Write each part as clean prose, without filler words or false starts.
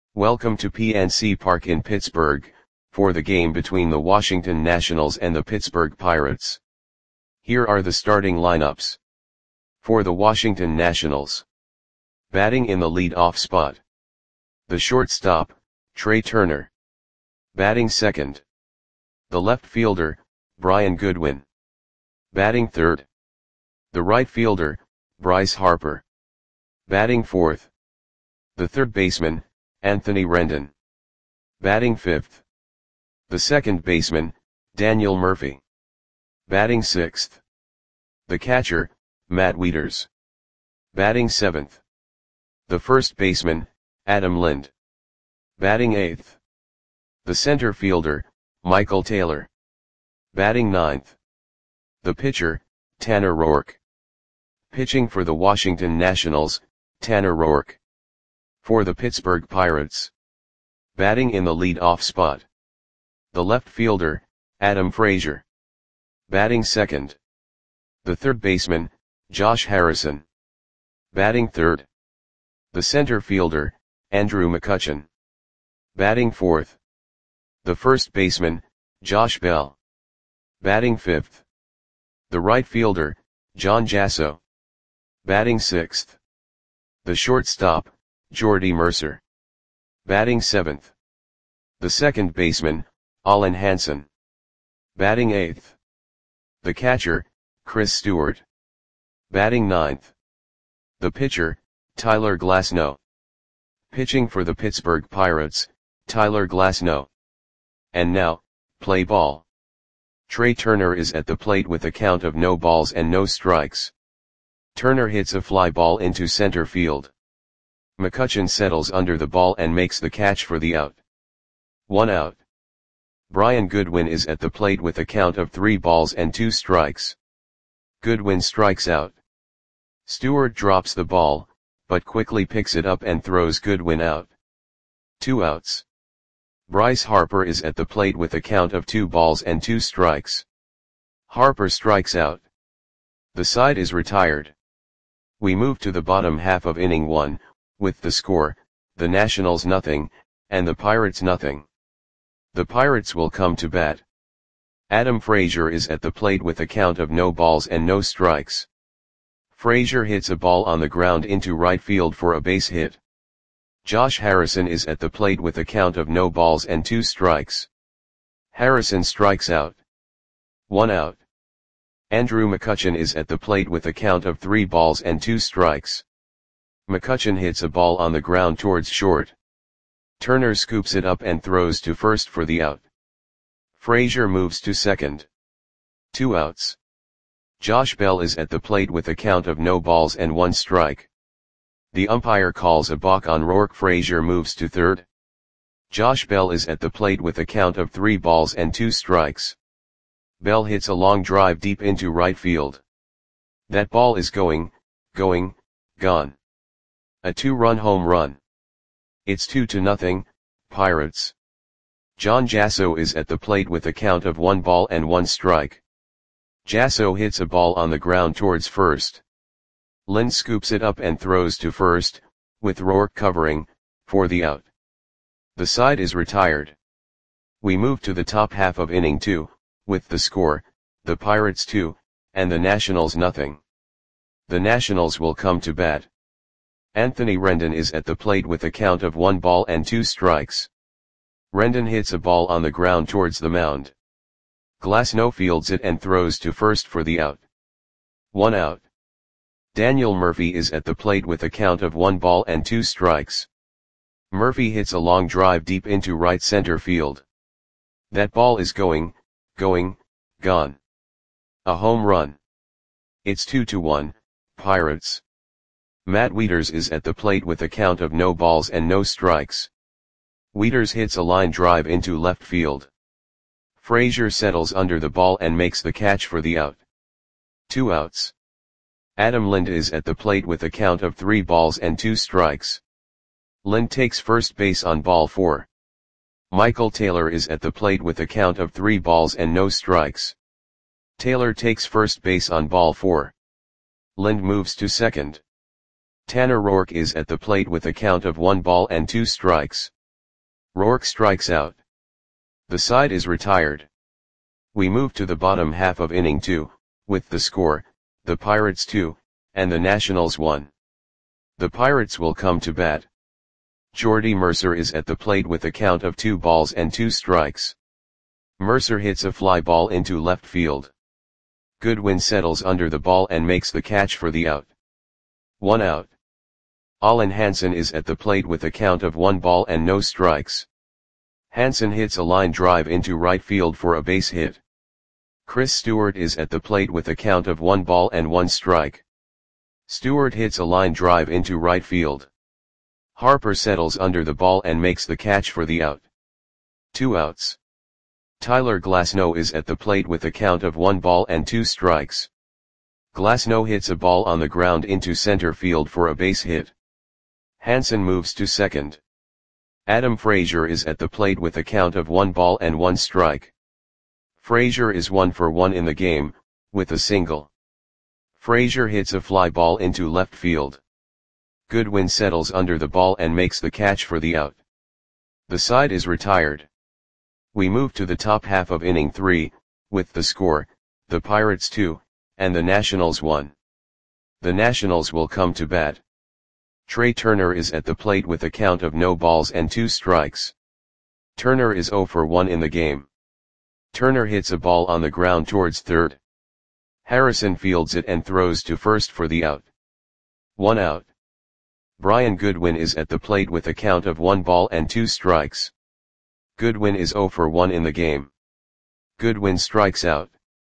Welcome to PNC Park in Pittsburgh, for the game between the Washington Nationals and the Pittsburgh Pirates. Here are the starting lineups. For the Washington Nationals. Batting in the lead-off spot. The shortstop, Trea Turner. Batting second. The left fielder, Brian Goodwin. Batting third. The right fielder, Bryce Harper. Batting fourth. The third baseman, Anthony Rendon. Batting fifth. The second baseman, Daniel Murphy. Batting sixth. The catcher, Matt Wieters. Batting seventh. The first baseman, Adam Lind. Batting eighth. The center fielder, Michael Taylor. Batting ninth. The pitcher, Tanner Roark. Pitching for the Washington Nationals, Tanner Roark. For the Pittsburgh Pirates. Batting in the lead-off spot. The left fielder, Adam Frazier. Batting second. The third baseman, Josh Harrison. Batting third. The center fielder, Andrew McCutchen. Batting fourth. The first baseman, Josh Bell. Batting fifth. The right fielder, John Jasso. Batting sixth. The shortstop, Jordy Mercer. Batting seventh. The second baseman, Alan Hansen. Batting eighth. The catcher, Chris Stewart. Batting ninth. The pitcher, Tyler Glasnow. Pitching for the Pittsburgh Pirates, Tyler Glasnow. And now, play ball. Trea Turner is at the plate with a count of no balls and no strikes. Turner hits a fly ball into center field. McCutchen settles under the ball and makes the catch for the out. 1 out. Brian Goodwin is at the plate with a count of 3 balls and 2 strikes. Goodwin strikes out. Stewart drops the ball, but quickly picks it up and throws Goodwin out. 2 outs. Bryce Harper is at the plate with a count of 2 balls and 2 strikes. Harper strikes out. The side is retired. We move to the bottom half of inning 1, with the score, the Nationals nothing, and the Pirates nothing. The Pirates will come to bat. Adam Frazier is at the plate with a count of no balls and no strikes. Frazier hits a ball on the ground into right field for a base hit. Josh Harrison is at the plate with a count of no balls and 2 strikes. Harrison strikes out. 1 out. Andrew McCutchen is at the plate with a count of 3 balls and 2 strikes. McCutchen hits a ball on the ground towards short. Turner scoops it up and throws to first for the out. Frazier moves to second. 2 outs. Josh Bell is at the plate with a count of no balls and 1 strike. The umpire calls a balk on Roark. Frazier moves to third. Josh Bell is at the plate with a count of 3 balls and 2 strikes. Bell hits a long drive deep into right field. That ball is gone. A 2-run home run. It's 2-0, Pirates. John Jasso is at the plate with a count of 1 ball and 1 strike. Jasso hits a ball on the ground towards first. Lind scoops it up and throws to first, with Roark covering, for the out. The side is retired. We move to the top half of inning 2, with the score, the Pirates 2, and the Nationals nothing. The Nationals will come to bat. Anthony Rendon is at the plate with a count of 1 ball and 2 strikes. Rendon hits a ball on the ground towards the mound. Glasnow fields it and throws to first for the out. 1 out. Daniel Murphy is at the plate with a count of 1 ball and 2 strikes. Murphy hits a long drive deep into right center field. That ball is gone. A home run. It's 2-1, Pirates. Matt Wieters is at the plate with a count of no balls and no strikes. Wieters hits a line drive into left field. Frazier settles under the ball and makes the catch for the out. 2 outs. Adam Lind is at the plate with a count of 3 balls and 2 strikes. Lind takes first base on ball 4. Michael Taylor is at the plate with a count of 3 balls and no strikes. Taylor takes first base on ball 4. Lind moves to second. Tanner Roark is at the plate with a count of 1 ball and 2 strikes. Rourke strikes out. The side is retired. We move to the bottom half of inning 2, with the score, the Pirates 2, and the Nationals 1. The Pirates will come to bat. Jordy Mercer is at the plate with a count of 2 balls and 2 strikes. Mercer hits a fly ball into left field. Goodwin settles under the ball and makes the catch for the out. 1 out. Olin Hansen is at the plate with a count of 1 ball and no strikes. Hansen hits a line drive into right field for a base hit. Chris Stewart is at the plate with a count of 1 ball and 1 strike. Stewart hits a line drive into right field. Harper settles under the ball and makes the catch for the out. 2 outs. Tyler Glasnow is at the plate with a count of 1 ball and 2 strikes. Glasnow hits a ball on the ground into center field for a base hit. Hansen moves to second. Adam Frazier is at the plate with a count of 1 ball and 1 strike. Frazier is 1 for 1 in the game, with a single. Frazier hits a fly ball into left field. Goodwin settles under the ball and makes the catch for the out. The side is retired. We move to the top half of inning 3, with the score, the Pirates 2, and the Nationals 1. The Nationals will come to bat. Trey Turner is at the plate with a count of no balls and 2 strikes. Turner is 0 for 1 in the game. Turner hits a ball on the ground towards third. Harrison fields it and throws to first for the out. 1 out. Brian Goodwin is at the plate with a count of 1 ball and 2 strikes. Goodwin is 0 for 1 in the game. Goodwin strikes out.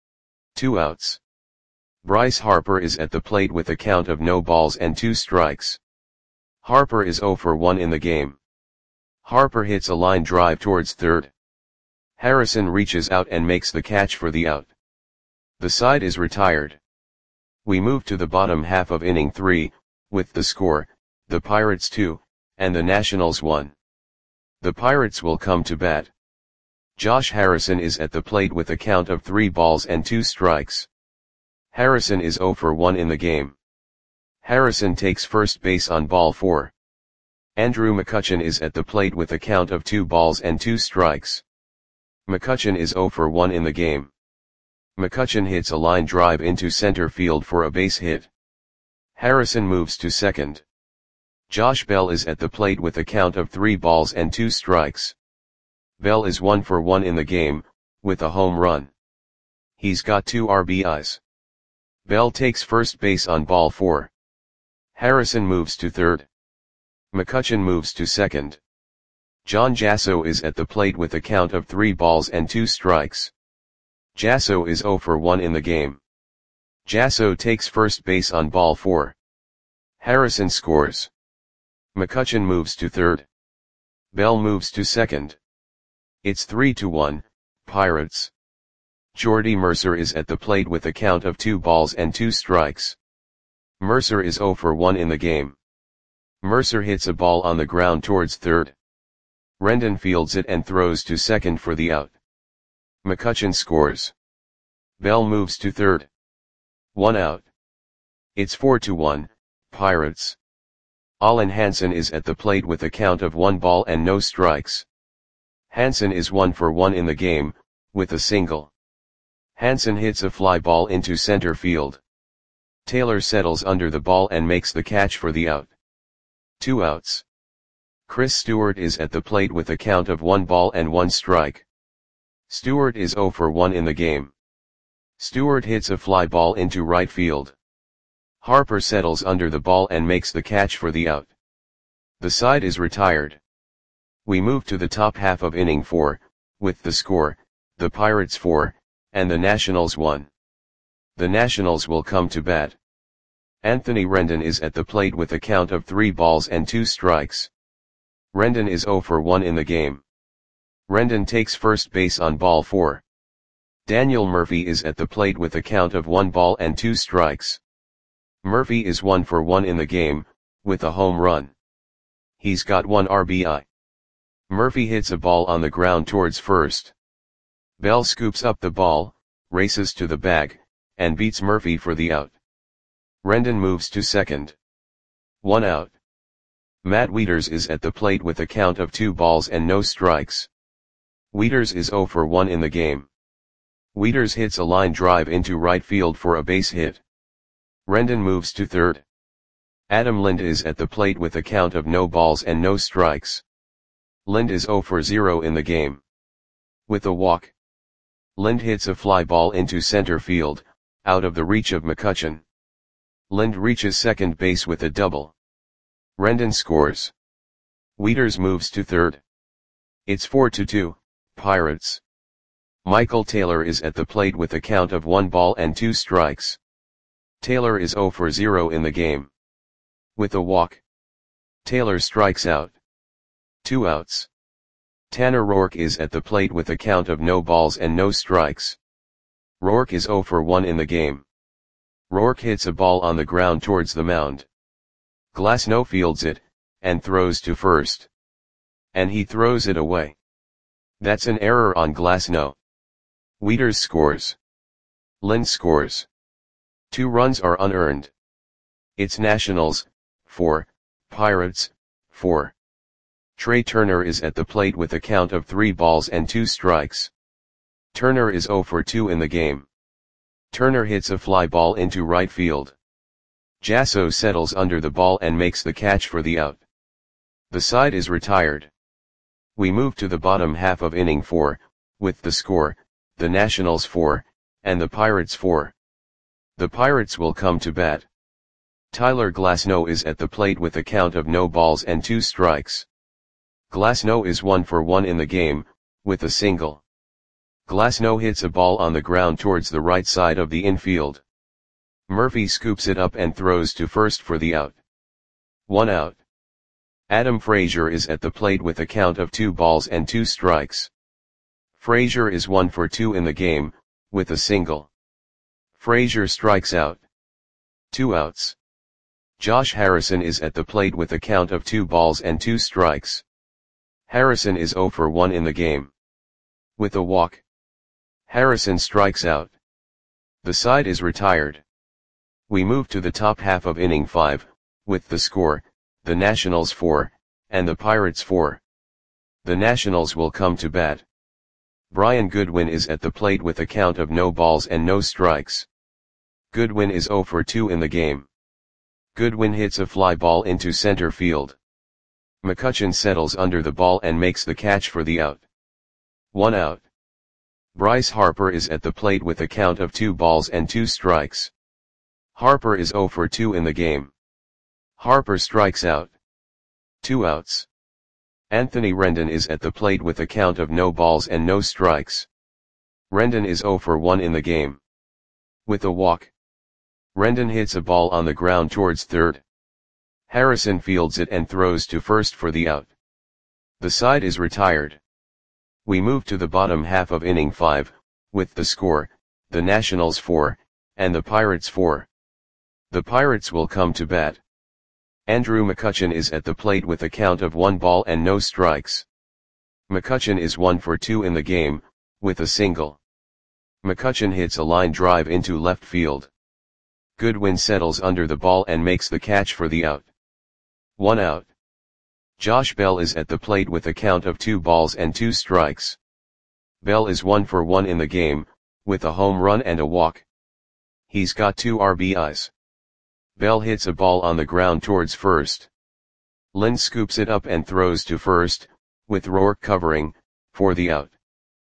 2 outs. Bryce Harper is at the plate with a count of no balls and 2 strikes. Harper is 0 for 1 in the game. Harper hits a line drive towards third. Harrison reaches out and makes the catch for the out. The side is retired. We move to the bottom half of inning 3, with the score, the Pirates 2, and the Nationals 1. The Pirates will come to bat. Josh Harrison is at the plate with a count of 3 balls and 2 strikes. Harrison is 0 for 1 in the game. Harrison takes first base on ball 4. Andrew McCutchen is at the plate with a count of 2 balls and 2 strikes. McCutchen is 0 for 1 in the game. McCutchen hits a line drive into center field for a base hit. Harrison moves to second. Josh Bell is at the plate with a count of 3 balls and 2 strikes. Bell is 1 for 1 in the game, with a home run. He's got 2 RBIs. Bell takes first base on ball 4. Harrison moves to third. McCutchen moves to second. John Jasso is at the plate with a count of 3 balls and 2 strikes. Jasso is 0 for 1 in the game. Jasso takes first base on ball 4. Harrison scores. McCutchen moves to third. Bell moves to second. It's 3-1, Pirates. Jordy Mercer is at the plate with a count of 2 balls and 2 strikes. Mercer is 0 for 1 in the game. Mercer hits a ball on the ground towards third. Rendon fields it and throws to second for the out. McCutchen scores. Bell moves to third. 1 out. It's 4-1, Pirates. Olin Hansen is at the plate with a count of 1 ball and no strikes. Hansen is 1 for 1 in the game, with a single. Hansen hits a fly ball into center field. Taylor settles under the ball and makes the catch for the out. 2 outs. Chris Stewart is at the plate with a count of 1 ball and 1 strike. Stewart is 0 for 1 in the game. Stewart hits a fly ball into right field. Harper settles under the ball and makes the catch for the out. The side is retired. We move to the top half of inning 4, with the score, the Pirates 4, and the Nationals 1. The Nationals will come to bat. Anthony Rendon is at the plate with a count of 3 balls and 2 strikes. Rendon is 0 for 1 in the game. Rendon takes first base on ball 4. Daniel Murphy is at the plate with a count of 1 ball and 2 strikes. Murphy is 1 for 1 in the game, with a home run. He's got 1 RBI. Murphy hits a ball on the ground towards first. Bell scoops up the ball, races to the bag, and beats Murphy for the out. Rendon moves to second. 1 out. Matt Wieters is at the plate with a count of 2 balls and no strikes. Wieters is 0 for 1 in the game. Wieters hits a line drive into right field for a base hit. Rendon moves to third. Adam Lind is at the plate with a count of no balls and no strikes. Lind is 0 for 0 in the game. With a walk, Lind hits a fly ball into center field, out of the reach of McCutchen. Lind reaches second base with a double. Rendon scores. Wieters moves to third. It's 4-2, Pirates. Michael Taylor is at the plate with a count of 1 ball and 2 strikes. Taylor is 0 for 0 in the game. With a walk, Taylor strikes out. 2 outs. Tanner Roark is at the plate with a count of no balls and no strikes. Roark is 0 for 1 in the game. Roark hits a ball on the ground towards the mound. Glasnow fields it, and throws to first. And he throws it away. That's an error on Glasnow. Wieters scores. Lind scores. 2 runs are unearned. It's Nationals, 4, Pirates, 4. Trey Turner is at the plate with a count of 3 balls and 2 strikes. Turner is 0 for 2 in the game. Turner hits a fly ball into right field. Jasso settles under the ball and makes the catch for the out. The side is retired. We move to the bottom half of inning 4, with the score, the Nationals 4, and the Pirates 4. The Pirates will come to bat. Tyler Glasnow is at the plate with a count of no balls and 2 strikes. Glasnow is 1 for 1 in the game, with a single. Glasnow hits a ball on the ground towards the right side of the infield. Murphy scoops it up and throws to first for the out. 1 out. Adam Frazier is at the plate with a count of 2 balls and 2 strikes. Frazier is 1 for 2 in the game, with a single. Frazier strikes out. 2 outs. Josh Harrison is at the plate with a count of 2 balls and 2 strikes. Harrison is 0 for 1 in the game. With a walk, Harrison strikes out. The side is retired. We move to the top half of inning 5, with the score, the Nationals 4, and the Pirates 4. The Nationals will come to bat. Brian Goodwin is at the plate with a count of no balls and no strikes. Goodwin is 0 for 2 in the game. Goodwin hits a fly ball into center field. McCutchen settles under the ball and makes the catch for the out. 1 out. Bryce Harper is at the plate with a count of 2 balls and 2 strikes. Harper is 0 for 2 in the game. Harper strikes out. 2 outs. Anthony Rendon is at the plate with a count of no balls and no strikes. Rendon is 0 for 1 in the game. With a walk, Rendon hits a ball on the ground towards third. Harrison fields it and throws to first for the out. The side is retired. We move to the bottom half of inning 5, with the score, the Nationals 4, and the Pirates 4. The Pirates will come to bat. Andrew McCutchen is at the plate with a count of 1 ball and no strikes. McCutchen is 1 for 2 in the game, with a single. McCutchen hits a line drive into left field. Goodwin settles under the ball and makes the catch for the out. 1 out. Josh Bell is at the plate with a count of 2 balls and 2 strikes. Bell is 1 for 1 in the game, with a home run and a walk. He's got 2 RBIs. Bell hits a ball on the ground towards first. Lind scoops it up and throws to first, with Roark covering, for the out.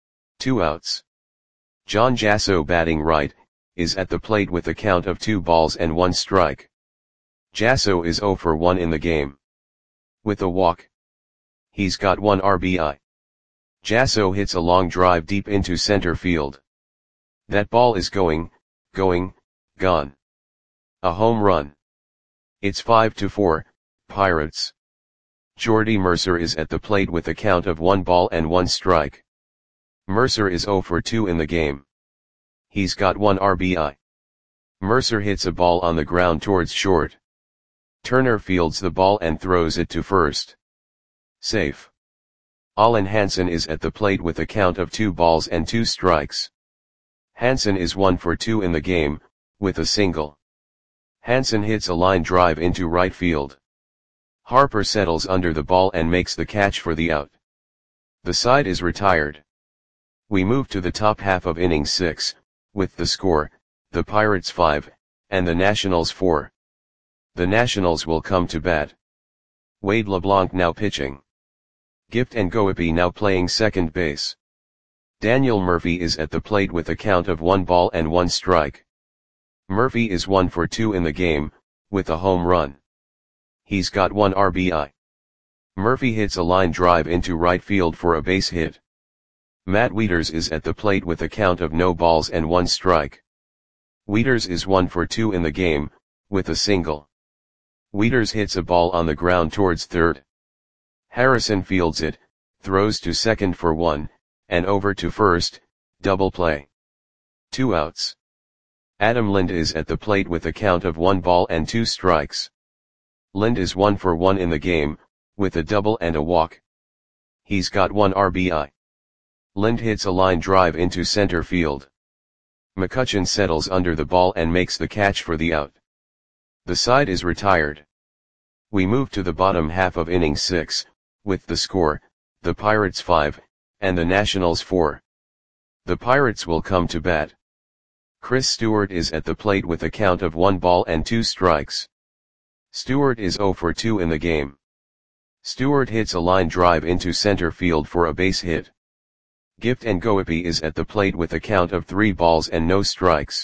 2 outs. John Jasso, batting right, is at the plate with a count of 2 balls and 1 strike. Jasso is 0 for 1 in the game. With a walk, he's got 1 RBI. Jasso hits a long drive deep into center field. That ball is going, gone. A home run. It's 5-4, Pirates. Jordy Mercer is at the plate with a count of 1 ball and 1 strike. Mercer is 0 for 2 in the game. He's got 1 RBI. Mercer hits a ball on the ground towards short. Turner fields the ball and throws it to first. Safe. Allen Hansen is at the plate with a count of 2 balls and 2 strikes. Hansen is 1 for 2 in the game, with a single. Hansen hits a line drive into right field. Harper settles under the ball and makes the catch for the out. The side is retired. We move to the top half of inning 6, with the score, the Pirates 5, and the Nationals 4. The Nationals will come to bat. Wade LeBlanc now pitching. Gift Ngoepe now playing second base. Daniel Murphy is at the plate with a count of 1-1 strike. Murphy is 1 for 2 in the game, with a home run. He's got 1 RBI. Murphy hits a line drive into right field for a base hit. Matt Wieters is at the plate with a count of 0-1 strike. Wieters is 1 for 2 in the game, with a single. Wieters hits a ball on the ground towards third. Harrison fields it, throws to second for 1, and over to first, double play. 2 outs. Adam Lind is at the plate with a count of 1-2 strikes. Lind is 1 for 1 in the game, with a double and a walk. He's got 1 RBI. Lind hits a line drive into center field. McCutchen settles under the ball and makes the catch for the out. The side is retired. We move to the bottom half of inning 6, with the score, the Pirates 5, and the Nationals 4. The Pirates will come to bat. Chris Stewart is at the plate with a count of 1-2 strikes. Stewart is 0 for 2 in the game. Stewart hits a line drive into center field for a base hit. Gift Ngoepe is at the plate with a count of 3-0 strikes.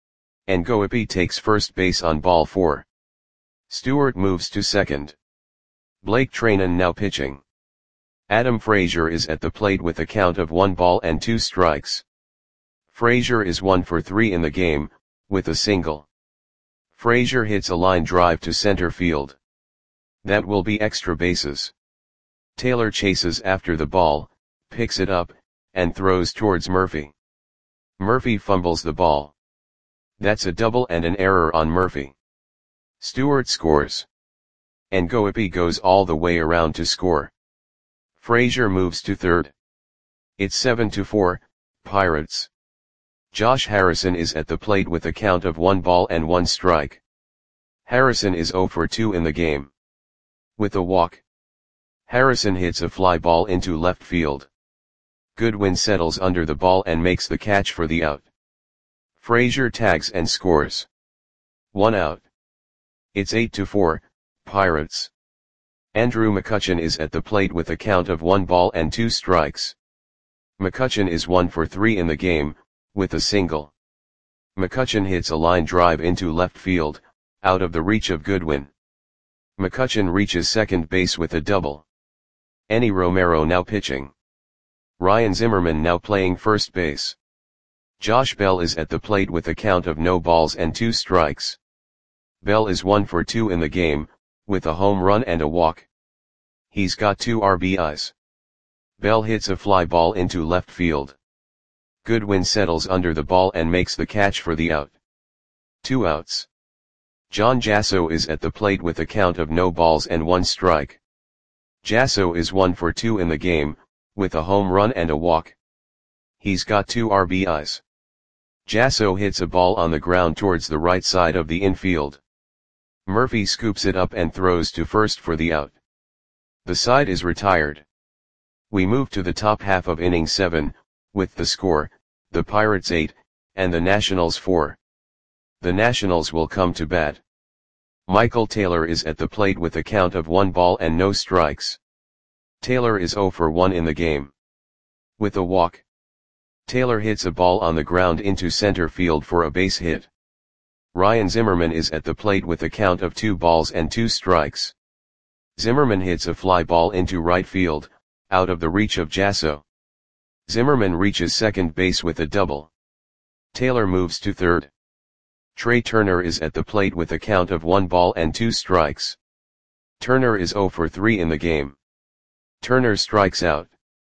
Ngoepe takes first base on ball 4. Stewart moves to second. Blake Trainen now pitching. Adam Frazier is at the plate with a count of 1-2 strikes. Frazier is 1 for 3 in the game, with a single. Frazier hits a line drive to center field. That will be extra bases. Taylor chases after the ball, picks it up, and throws towards Murphy. Murphy fumbles the ball. That's a double and an error on Murphy. Stewart scores. Ngoepe goes all the way around to score. Frazier moves to third. It's 7-4, Pirates. Josh Harrison is at the plate with a count of 1-1 strike. Harrison is 0 for 2 in the game. With a walk. Harrison hits a fly ball into left field. Goodwin settles under the ball and makes the catch for the out. Frazier tags and scores. 1 out. It's 8-4, Pirates. Andrew McCutchen is at the plate with a count of 1-2 strikes. McCutchen is 1 for 3 in the game, with a single. McCutchen hits a line drive into left field, out of the reach of Goodwin. McCutchen reaches second base with a double. Enny Romero now pitching. Ryan Zimmerman now playing first base. Josh Bell is at the plate with a count of 0-2 strikes. Bell is 1 for 2 in the game, with a home run and a walk. He's got 2 RBIs. Bell hits a fly ball into left field. Goodwin settles under the ball and makes the catch for the out. 2 outs. John Jasso is at the plate with a count of 0-1 strike. Jasso is 1 for 2 in the game, with a home run and a walk. He's got 2 RBIs. Jasso hits a ball on the ground towards the right side of the infield. Murphy scoops it up and throws to first for the out. The side is retired. We move to the top half of inning 7, with the score, the Pirates 8, and the Nationals 4. The Nationals will come to bat. Michael Taylor is at the plate with a count of 1-0 strikes. Taylor is 0 for 1 in the game. With a walk. Taylor hits a ball on the ground into center field for a base hit. Ryan Zimmerman is at the plate with a count of 2-2 strikes. Zimmerman hits a fly ball into right field, out of the reach of Jasso. Zimmerman reaches second base with a double. Taylor moves to third. Trey Turner is at the plate with a count of 1-2 strikes. Turner is 0 for 3 in the game. Turner strikes out.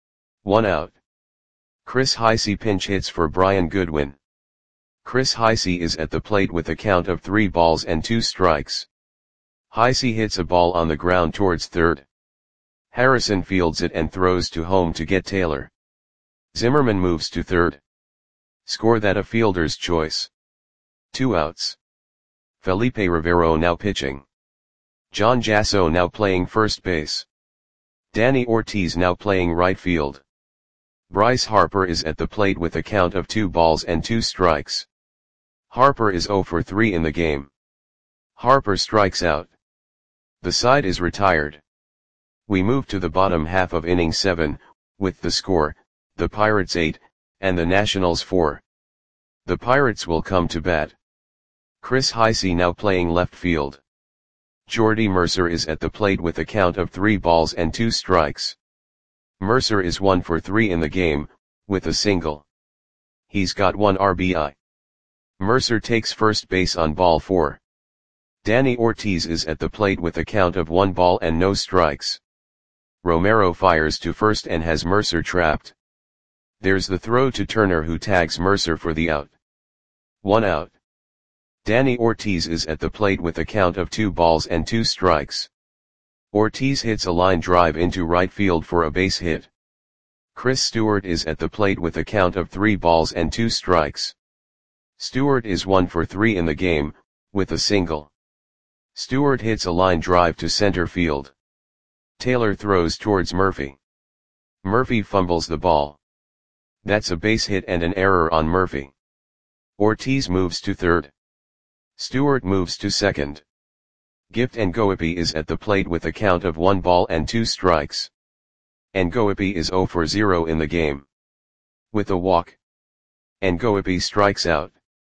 1 out. Chris Heisey pinch hits for Brian Goodwin. Chris Heisey is at the plate with a count of 3-2 strikes. Heisey hits a ball on the ground towards third. Harrison fields it and throws to home to get Taylor. Zimmerman moves to third. Score that a fielder's choice. 2 outs. Felipe Rivero now pitching. John Jasso now playing first base. Danny Ortiz now playing right field. Bryce Harper is at the plate with a count of 2 balls and 2 strikes. Harper is 0 for 3 in the game. Harper strikes out. The side is retired. We move to the bottom half of inning 7, with the score, the Pirates 8, and the Nationals 4. The Pirates will come to bat. Chris Heisey now playing left field. Jordy Mercer is at the plate with a count of 3 balls and 2 strikes. Mercer is 1 for 3 in the game, with a single. He's got 1 RBI. Mercer takes first base on ball 4. Danny Ortiz is at the plate with a count of 1 ball and no strikes. Romero fires to first and has Mercer trapped. There's the throw to Turner, who tags Mercer for the out. 1 out. Danny Ortiz is at the plate with a count of 2 balls and 2 strikes. Ortiz hits a line drive into right field for a base hit. Chris Stewart is at the plate with a count of 3 balls and 2 strikes. Stewart is 1 for 3 in the game, with a single. Stewart hits a line drive to center field. Taylor throws towards Murphy. Murphy fumbles the ball. That's a base hit and an error on Murphy. Ortiz moves to third. Stewart moves to second. Gift Ngoepe is at the plate with a count of 1 ball and 2 strikes. Ngoepe is 0 for 0 in the game. With a walk, Ngoepe strikes out.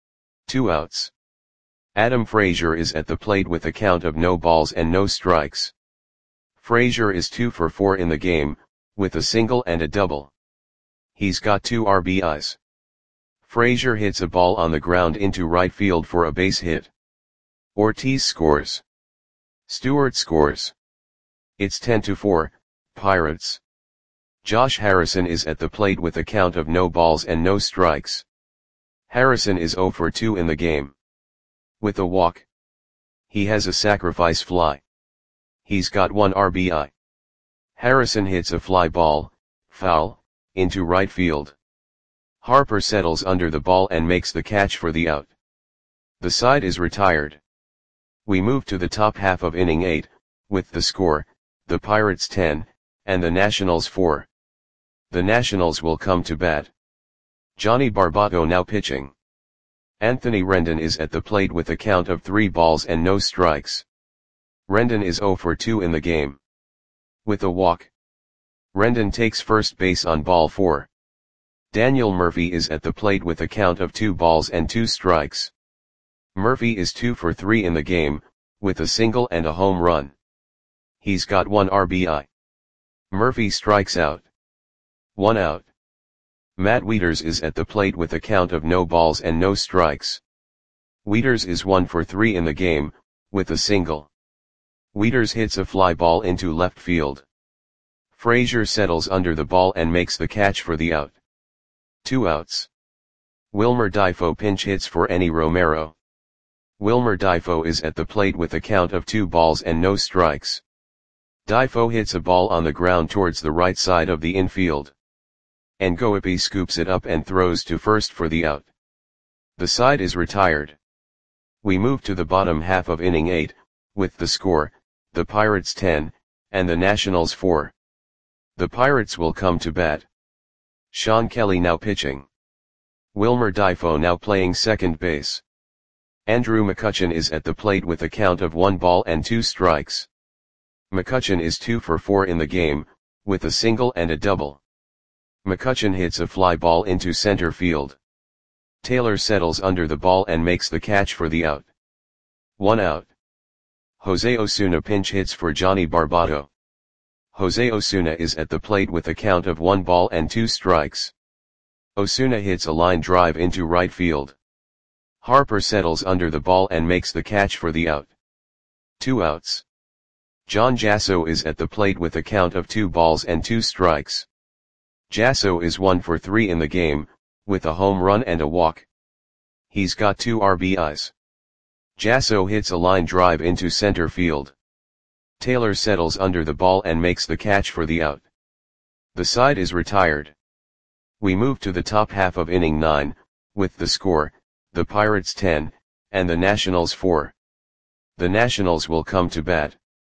2 outs. Adam Frazier is at the plate with a count of no balls and no strikes. Frazier is 2 for 4 in the game, with a single and a double. He's got 2 RBIs. Frazier hits a ball on the ground into right field for a base hit. Ortiz scores. Stewart scores. It's 10-4, Pirates. Josh Harrison is at the plate with a count of no balls and no strikes. Harrison is 0 for 2 in the game. With a walk. He has a sacrifice fly. He's got 1 RBI. Harrison hits a fly ball, foul, into right field. Harper settles under the ball and makes the catch for the out. The side is retired. We move to the top half of inning 8, with the score, the Pirates 10, and the Nationals 4. The Nationals will come to bat. Johnny Barbato now pitching. Anthony Rendon is at the plate with a count of 3 balls and no strikes. Rendon is 0 for 2 in the game. With a walk. Rendon takes first base on ball 4. Daniel Murphy is at the plate with a count of 2 balls and 2 strikes. Murphy is 2 for 3 in the game, with a single and a home run. He's got 1 RBI. Murphy strikes out. 1 out. Matt Wieters is at the plate with a count of no balls and no strikes. Wieters is 1 for 3 in the game, with a single. Wieters hits a fly ball into left field. Frazier settles under the ball and makes the catch for the out. 2 outs. Wilmer Difo pinch hits for Enny Romero. Wilmer Difo is at the plate with a count of 2 balls and no strikes. Difo hits a ball on the ground towards the right side of the infield. Ngoepe scoops it up and throws to first for the out. The side is retired. We move to the bottom half of inning 8, with the score, the Pirates 10, and the Nationals 4. The Pirates will come to bat. Sean Kelly now pitching. Wilmer Difo now playing second base. Andrew McCutchen is at the plate with a count of 1 ball and 2 strikes. McCutchen is 2 for 4 in the game, with a single and a double. McCutchen hits a fly ball into center field. Taylor settles under the ball and makes the catch for the out. 1 out. Jose Osuna pinch hits for Johnny Barbato. Jose Osuna is at the plate with a count of 1 ball and 2 strikes. Osuna hits a line drive into right field. Harper settles under the ball and makes the catch for the out. 2 outs. John Jasso is at the plate with a count of 2 balls and 2 strikes. Jasso is 1 for 3 in the game, with a home run and a walk. He's got 2 RBIs. Jasso hits a line drive into center field. Taylor settles under the ball and makes the catch for the out. The side is retired. We move to the top half of inning 9, with the score, the Pirates 10, and the Nationals 4. The Nationals will come to bat.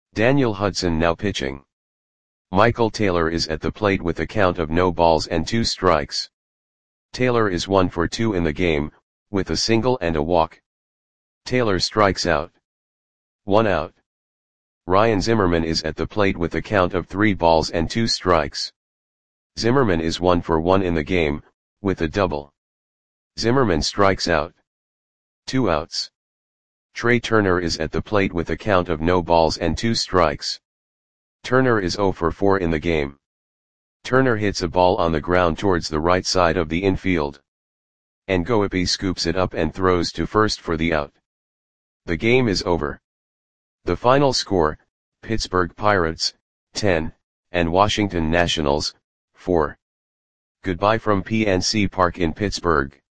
Daniel Hudson now pitching. Michael Taylor is at the plate with a count of no balls and 2 strikes. Taylor is 1 for 2 in the game, with a single and a walk. Taylor strikes out. 1 out. Ryan Zimmerman is at the plate with a count of 3 balls and 2 strikes. Zimmerman is 1 for 1 in the game, with a double. Zimmerman strikes out. 2 outs. Trey Turner is at the plate with a count of no balls and 2 strikes. Turner is 0 for 4 in the game. Turner hits a ball on the ground towards the right side of the infield. Ngoepe scoops it up and throws to first for the out. The game is over. The final score, Pittsburgh Pirates, 10, and Washington Nationals, 4. Goodbye from PNC Park in Pittsburgh.